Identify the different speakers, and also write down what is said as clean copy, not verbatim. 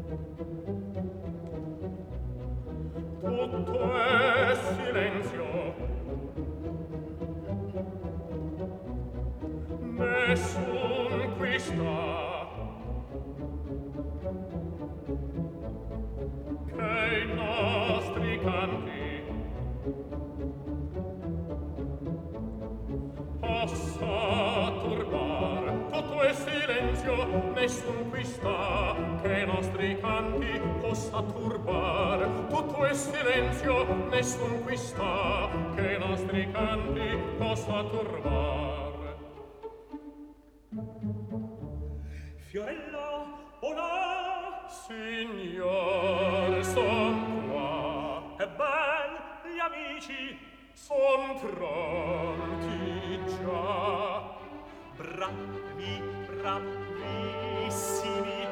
Speaker 1: Tutto è silenzio, nessun qui sta, che i nostri canti possa turbar. Tutto è silenzio, nessun qui sta, che i nostri canti possa turbar. Tutto è silenzio, nessun qui sta, che i nostri canti possa turbar.
Speaker 2: Fiorello, olà!
Speaker 1: Signor, son qua.
Speaker 2: Ebben, gli amici
Speaker 1: Son pronti già.
Speaker 2: bravi, bravissimi